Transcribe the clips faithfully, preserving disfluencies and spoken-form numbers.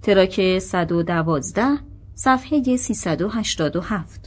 تراک صد و دوازده صفحه سیصد و هشتاد و هفت.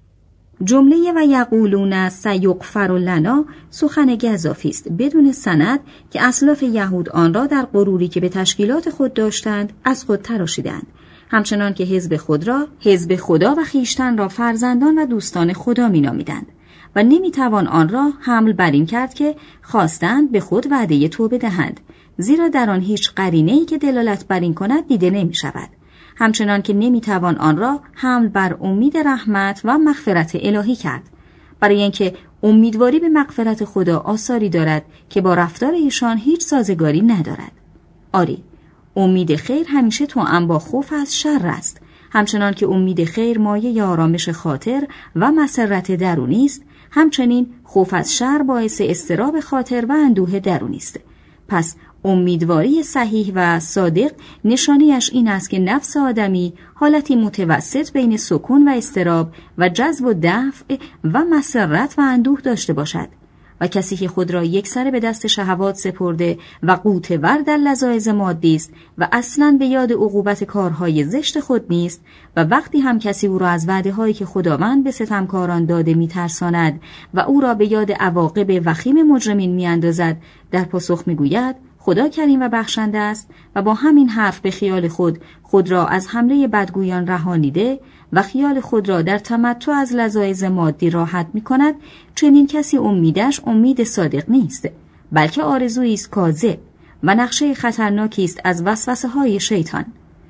جمله و یقولون سیغفر لنا سخن گزافی است بدون سند که اسلاف یهود آن را در غروری که به تشکیلات خود داشتند از خود تراشیدند، همچنان که حزب خود را حزب خدا و خیشتن را فرزندان و دوستان خدا می‌نامیدند و نمی‌توان آن را حمل بر این کرد که خواستند به خود وعده توبه دهند، زیرا در آن هیچ قرینه‌ای که دلالت بر این کند دیده نمی‌شود. همچنان که نمی‌توان آن را حمل بر امید رحمت و مغفرت الهی کرد، برای اینکه امیدواری به مغفرت خدا آثاری دارد که با رفتار ایشان هیچ سازگاری ندارد. آری، امید خیر همیشه توأم با خوف از شر است، همچنان که امید خیر مایه آرامش خاطر و مسرت درونی است، همچنین خوف از شر باعث اضطراب خاطر و اندوه درونی است. پس امیدواری صحیح و صادق نشانیش این است که نفس آدمی حالتی متوسط بین سکون و اضطراب و جذب و دفع و مسرت و اندوه داشته باشد و کسی که خود را یکسره به دست شهوات سپرده و غوطه‌ور در لذایذ مادی است و اصلاً به یاد عقوبت کارهای زشت خود نیست و وقتی هم کسی او را از وعده‌هایی که خداوند به ستمکاران داده می‌ترساند و او را به یاد عواقب وخیم مجرمین می‌اندازد، در پاسخ می‌گوید خدا کریم و بخشنده است و با همین حرف به خیال خود خود را از حمله بدگویان رهانیده و خیال خود را در تمتع از لذایذ مادی راحت می کند، چنین کسی امیدش امید صادق نیست، بلکه آرزویی است کاذب و نقشه خطرناکی است از وسوسه های شیطان.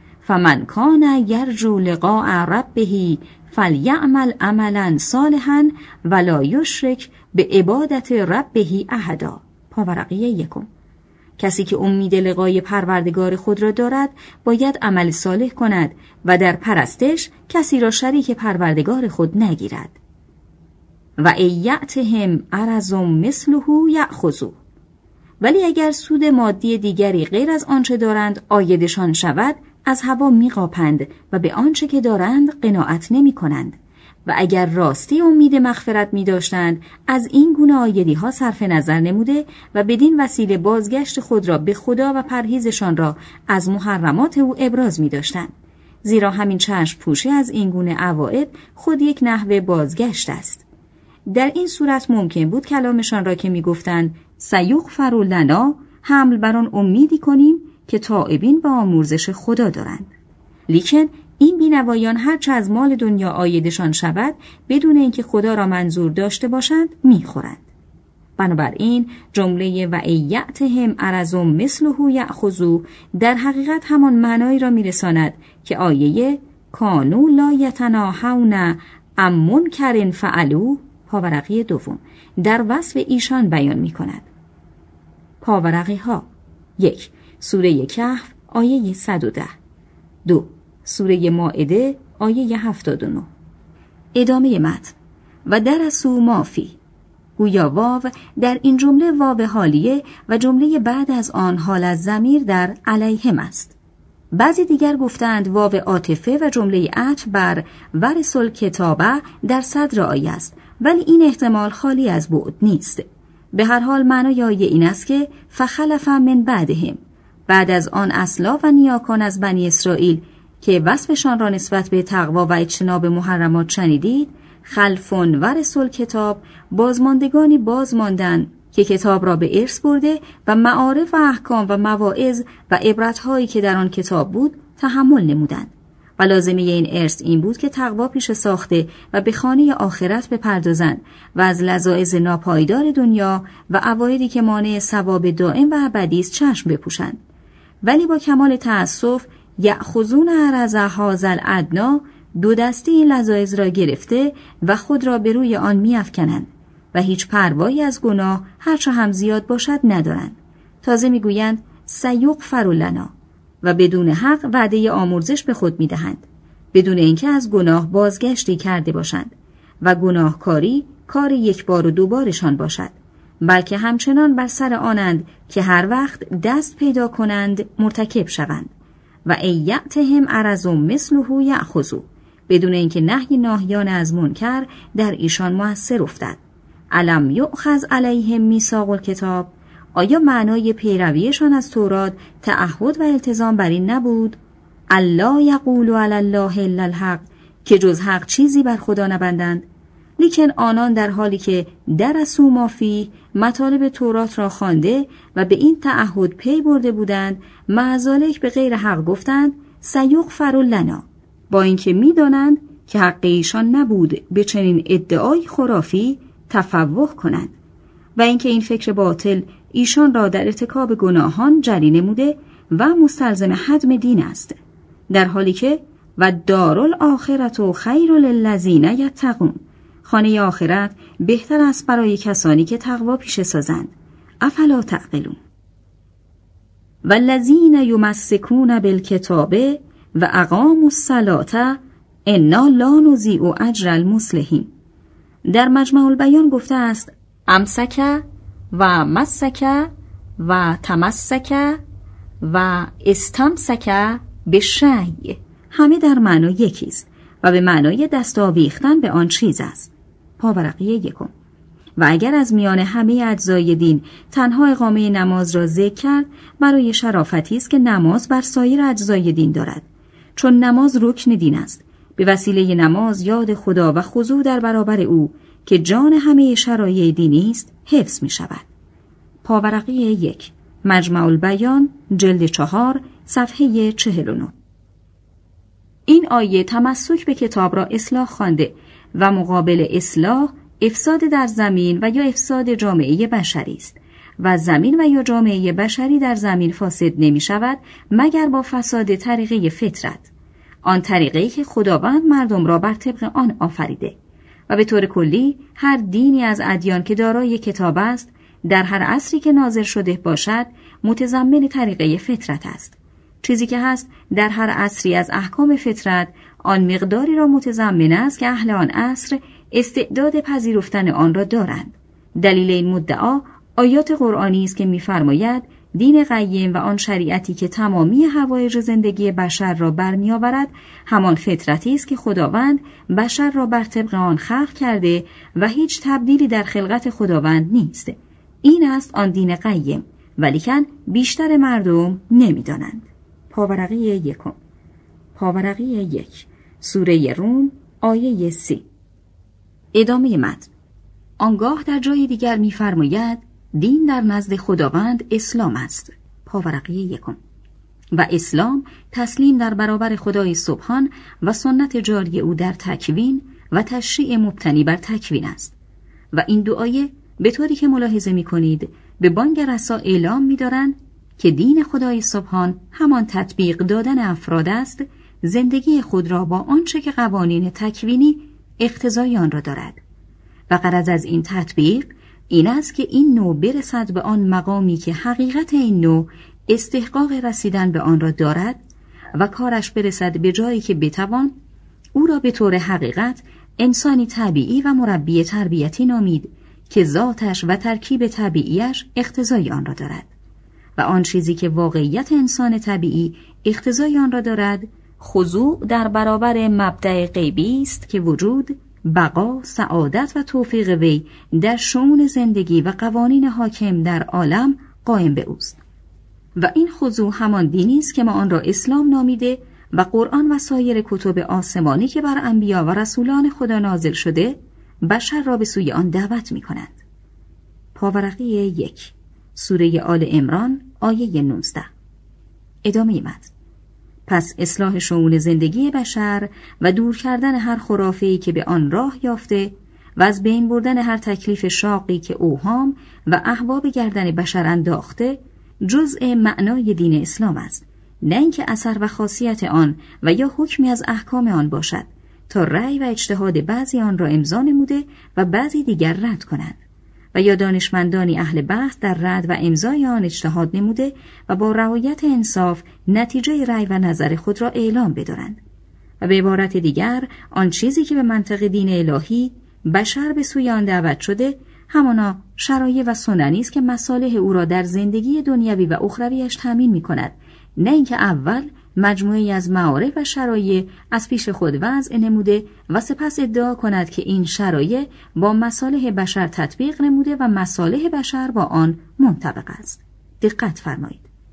فمن کان یرجو لقاء ربه فلیعمل عملا صالحا ولا یشرک به عبادت ربه احدا. پاورقی یکم. کسی که امید لقای پروردگار خود را دارد باید عمل صالح کند و در پرستش کسی را شریک پروردگار خود نگیرد. و ایتهم عرض مثله یأخذوا. ولی اگر سود مادی دیگری غیر از آنچه دارند عایدشان شود، از هوا میقاپند و به آنچه که دارند قناعت نمی کنند. و اگر راستی امید مغفرت می داشتند، از این گونه آیدی ها صرف نظر نموده و بدین وسیله بازگشت خود را به خدا و پرهیزشان را از محرمات او ابراز می داشتند. زیرا همین چشم پوشی از این گونه عواید خود یک نحوه بازگشت است. در این صورت ممکن بود کلامشان را که می گفتند سیغفر لنا حمل بر آن امیدی کنیم که تائبین به آمرزش خدا دارند. لیکن این بینوایان هرچه از مال دنیا عایدشان شود بدون اینکه خدا را منظور داشته باشند میخورند. بنابراین جمله و ایتهم عرض مثله یأخذوا در حقیقت همان معنایی را میرساند که آیه کانوا لا یتناهون عن منکر فعلوه پاورقی دوم در وصف ایشان بیان میکند. پاورقی ها: یک، سوره کهف آیه صد و ده. دو، سوره مائده آیه هفتاد و نه. ادامه متن: و درسوا ما فی. گویا واو در این جمله واو حالیه و جمله بعد از آن حال از ضمیر در علیهم است. بعضی دیگر گفتند واو عاطفه و جمله عطف بر ورثوا الکتابه در صدر آیه است، ولی این احتمال خالی از بعد نیست. به هر حال معنای آیه این است که فخلف من بعدهم، بعد از آن اسلاف و نیاکان از بنی اسرائیل که وصفشان را نسبت به تقوا و اجتناب محرمات شنیدید، خلفون ورثوا الکتاب، بازماندگانی بازماندن که کتاب را به ارث برده و معارف و احکام و مواعظ و عبرت‌هایی که در آن کتاب بود تحمل نمودند. و لازمه این ارث این بود که تقوا پیش ساخته و به خانه آخرت بپردازند و از لذایذ ناپایدار دنیا و عوایدی که مانع ثواب دائم و ابدی است چشم بپوشند. ولی با کمال تأسف یأخذون عرض هذا الادنی، دو دستی این لذایذ را گرفته و خود را به روی آن می‌افکنند و هیچ پروایی از گناه هرچه هم زیاد باشد ندارند. تازه میگویند سیغفر لنا و بدون حق وعده آمرزش به خود میدهند، بدون اینکه از گناه بازگشتی کرده باشند و گناهکاری کار یک بار و دو بارشان باشد، بلکه همچنان بر سر آنند که هر وقت دست پیدا کنند مرتکب شوند. و ایتهم عرض مثله یأخذوا، بدون اینکه نهی ناهیان از منکر در ایشان مؤثر افتد. الم یؤخذ علیهم میثاق الکتاب، آیا معنای پیرویشان از تورات تعهد و التزام بر این نبود؟ الله یقول علی الله الا الحق، که جز حق چیزی بر خدا نبندند. لیکن آنان در حالی که درسوا ما فیه، مطالب تورات را خوانده و به این تعهد پی برده بودند، مع ذالک به غیر حق گفتند سیغفر لنا، با اینکه می‌دانند که حق ایشان نبود به چنین ادعای خرافی تفوه کنند و اینکه این فکر باطل ایشان را در ارتکاب گناهان جری نموده و مستلزم هدم دین است، در حالی که و دارالآخرة خیر للذین یتقون، خانه آخرت بهتر است برای کسانی که تقوا پیشه سازند. افلا تعقلون. والذین یمسکون بالکتاب و اقاموا الصلاة انا لا نضیع اجر المصلحین. در مجمع البیان گفته است امسک و مسک و تمسک و استمسک به شیء، همه در معنای یکی است و به معنای دست آویختن به آن چیز است. پاورقی یکم. و اگر از میان همه اجزای دین تنها اقامه نماز را ذکر کرد، برای شرافتی است که نماز بر سایر اجزای دین دارد، چون نماز رکن دین است. به وسیله نماز یاد خدا و خضوع در برابر او که جان همه شرایع دینی است حفظ می شود. پاورقی یک، مجمع البیان، جلد چهار، صفحه چهل و نه. این آیه تمسک به کتاب را اصلاح خوانده و مقابل اصلاح افساد در زمین و یا افساد جامعه بشری است و زمین و یا جامعه بشری در زمین فاسد نمی شود مگر با فساد طریقه فطرت، آن طریقه‌ای که خداوند مردم را بر طبق آن آفریده. و به طور کلی هر دینی از ادیان که دارای کتاب است در هر عصری که نازل شده باشد متضمن طریقه فطرت است. چیزی که هست در هر عصری از احکام فطرت آن مقداری را متضمن است که اهل آن عصر استعداد پذیرفتن آن را دارند. دلیل این مدعا آیات قرآنی است که می‌فرماید دین قیم و آن شریعتی که تمامی حوایج زندگی بشر را برمی‌آورد همان فطرتی است که خداوند بشر را بر طبق آن خلق کرده و هیچ تبدیلی در خلقت خداوند نیست. این است آن دین قیم، ولیکن بیشتر مردم نمی‌دانند. پاورقی یکم. پاورقی یک، سوره روم، آیه سی. ادامه متن. آنگاه در جای دیگر می‌فرماید دین در نزد خداوند اسلام است. پاورقی یکم. و اسلام تسلیم در برابر خدای سبحان و سنت جاری او در تکوین و تشریع مبتنی بر تکوین است. و این دو آیه به طوری که ملاحظه می‌کنید به بانگ رسا اعلام می‌دارند که دین خدای سبحان همان تطبیق دادن افراد است، زندگی خود را با آنچه که قوانین تکوینی اقتضای آن را دارد. و غرض از این تطبیق این است که این نوع برسد به آن مقامی که حقیقت این نوع استحقاق رسیدن به آن را دارد و کارش برسد به جایی که بتوان او را به طور حقیقت انسانی طبیعی و مربی تربیتی نامید که ذاتش و ترکیب طبیعیش اقتضای آن را دارد. و آن چیزی که واقعیت انسان طبیعی اقتضای آن را دارد خضوع در برابر مبدأ غیبی است که وجود، بقا، سعادت و توفیق وی در شؤون زندگی و قوانین حاکم در عالم قائم به اوست. و این خضوع همان دینی است که ما آن را اسلام نامیده و قرآن و سایر کتب آسمانی که بر انبیا و رسولان خدا نازل شده بشر را به سوی آن دعوت می کنند. پاورقی یک، سوره آل عمران، آیه نوزده. ادامه متن. پس اصلاح شؤون زندگی بشر و دور کردن هر خرافه‌ای که به آن راه یافته و از بین بردن هر تکلیف شاقی که اوهام و اهوا به گردن بشر انداخته جزء معنای دین اسلام است، نه اینکه اثر و خاصیت آن و یا حکمی از احکام آن باشد تا رأی و اجتهاد بعضی آن را امضا نموده و بعضی دیگر رد کنند و یا دانشمندانی اهل بحث در رد و امضای آن اجتهاد نموده و با رعایت انصاف نتیجه رأی و نظر خود را اعلام بدارند. و به عبارت دیگر آن چیزی که به منطق دین الهی بشر به سوی آن دعوت شده همانا شرایع و سننی است که مصالح او را در زندگی دنیوی و اخرویش تامین می کند، نه اینکه اول مجموعی از معارف و شرایع از پیش خود وضع نموده و سپس ادعا کند که این شرایع با مصالح بشر تطبیق نموده و مصالح بشر با آن منطبق است. دقت فرمایید.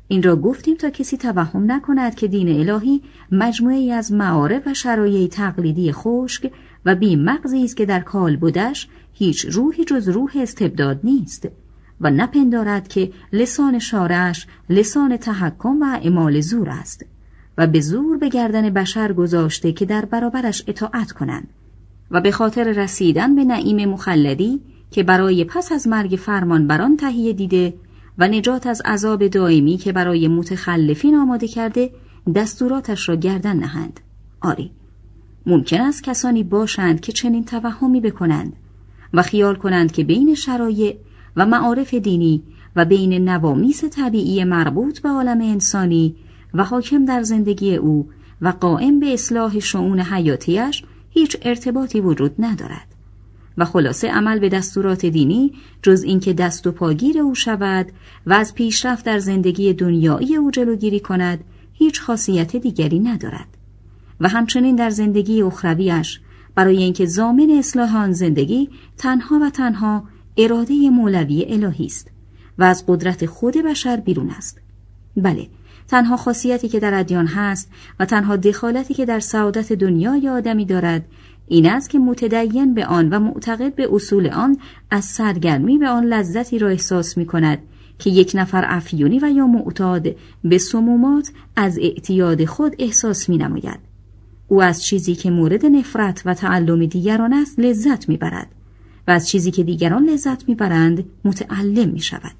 این را گفتیم تا کسی توهم نکند که دین الهی مجموعه‌ای از معارف و شرایع تقلیدی خشک و بی مغزی است که در کالبدش هیچ روحی جز روح استبداد نیست و نپندارد که لسان شارعش لسان تحکم و اعمال زور است و به زور به گردن بشر گذاشته که در برابرش اطاعت کنند و به خاطر رسیدن به نعیم مخلدی که برای پس از مرگ فرمان بران تهیه دیده و نجات از عذاب دائمی که برای متخلفین آماده کرده دستوراتش را گردن نهند. آری، ممکن است کسانی باشند که چنین توهمی بکنند و خیال کنند که بین شرایع و معارف دینی و بین نوامیس طبیعی مربوط به عالم انسانی و حاکم در زندگی او و قائم به اصلاح شؤون حیاتیش هیچ ارتباطی وجود ندارد و خلاصه عمل به دستورات دینی جز اینکه دست و پاگیر او شود و از پیشرفت در زندگی دنیایی او جلوگیری کند هیچ خاصیت دیگری ندارد و همچنین در زندگی اخرویش برای اینکه ضامن اصلاح آن زندگی تنها و تنها اراده مولوی الهی است و از قدرت خود بشر بیرون است. بله، تنها خاصیتی که در ادیان هست و تنها دخالتی که در سعادت دنیای آدمی دارد این است که متدین به آن و معتقد به اصول آن از سرگرمی به آن لذتی را احساس می کند که یک نفر افیونی و یا معتاد به سمومات از اعتیاد خود احساس می نماید. او از چیزی که مورد نفرت و تعلم دیگران است لذت می برد و از چیزی که دیگران لذت می برند متعلم می شود.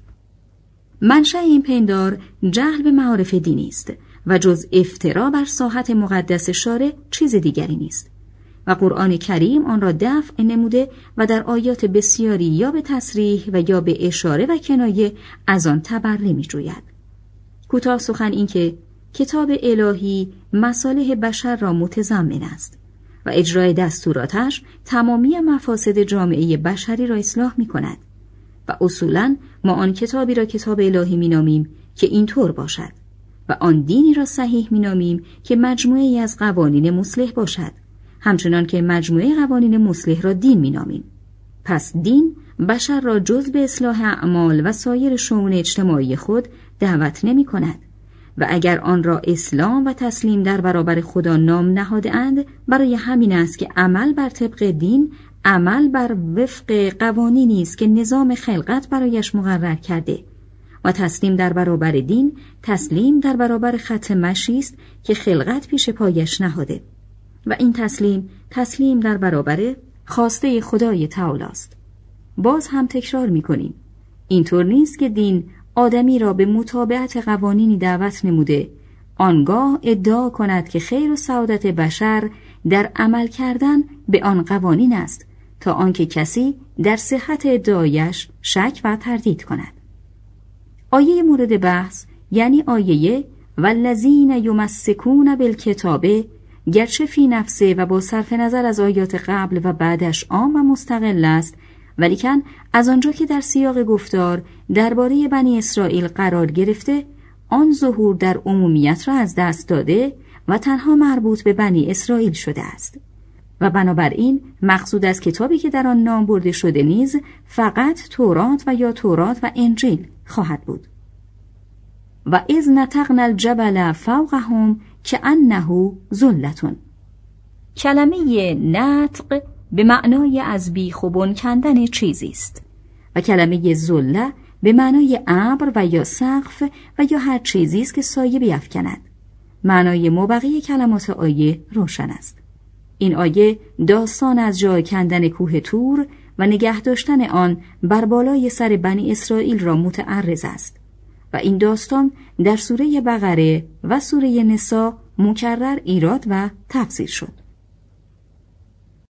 منشأ این پندار جهل به معارف دینی است و جز افترا بر ساحت مقدس شارع چیز دیگری نیست و قرآن کریم آن را دفع نموده و در آیات بسیاری یا به تصریح و یا به اشاره و کنایه از آن تبرئه می‌جوید. کوتاه سخن این که کتاب الهی مصالح بشر را متضمن است و اجرای دستوراتش تمامی مفاسد جامعه بشری را اصلاح می‌کند و اصولاً ما آن کتابی را کتاب الهی می‌نامیم که اینطور باشد و آن دینی را صحیح می‌نامیم که مجموعه‌ای از قوانین مصلح باشد، همچنان که مجموعه قوانین مصلح را دین می‌نامیم. پس دین بشر را جز به اصلاح اعمال و سایر شؤون اجتماعی خود دعوت نمی‌کند و اگر آن را اسلام و تسلیم در برابر خدا نام نهاده‌اند برای همین است که عمل بر طبق دین عمل بر وفق قوانینی است که نظام خلقت برایش مقرر کرده و تسلیم در برابر دین تسلیم در برابر خط مشی است که خلقت پیش پایش نهاده و این تسلیم تسلیم در برابر خواسته خدای تعالی است. باز هم تکرار می‌کنیم اینطور نیست که دین آدمی را به متابعت قوانینی دعوت نموده آنگاه ادعا کند که خیر و سعادت بشر در عمل کردن به آن قوانین است تا آنکه کسی در صحت ادعایش شک و تردید کند. آیه مورد بحث یعنی آیه والذین یمسکون بالکتاب گرچه فی نفسه و با صرف نظر از آیات قبل و بعدش عام و مستقل است، ولیکن از آنجا که در سیاق گفتار درباره بنی اسرائیل قرار گرفته آن ظهور در عمومیت را از دست داده و تنها مربوط به بنی اسرائیل شده است و بنابراین مقصود از کتابی که در آن نام برده شده نیز فقط تورات و یا تورات و انجیل خواهد بود. و اذ نتقنا الجبل فوقهم کأنه ظلة. کلمه نطق به معنای از بیخ و بن کندن چیزی است و کلمه ظله به معنای ابر و یا سقف و یا هر چیزی است که سایه بیفکند. معنای مابقی کلمات آیه روشن است. این آیه داستان از جای کندن کوه طور و نگه داشتن آن بر بالای سر بنی اسرائیل را متعرض است و این داستان در سوره بقره و سوره نساء مکرر ایراد و تفسیر شد.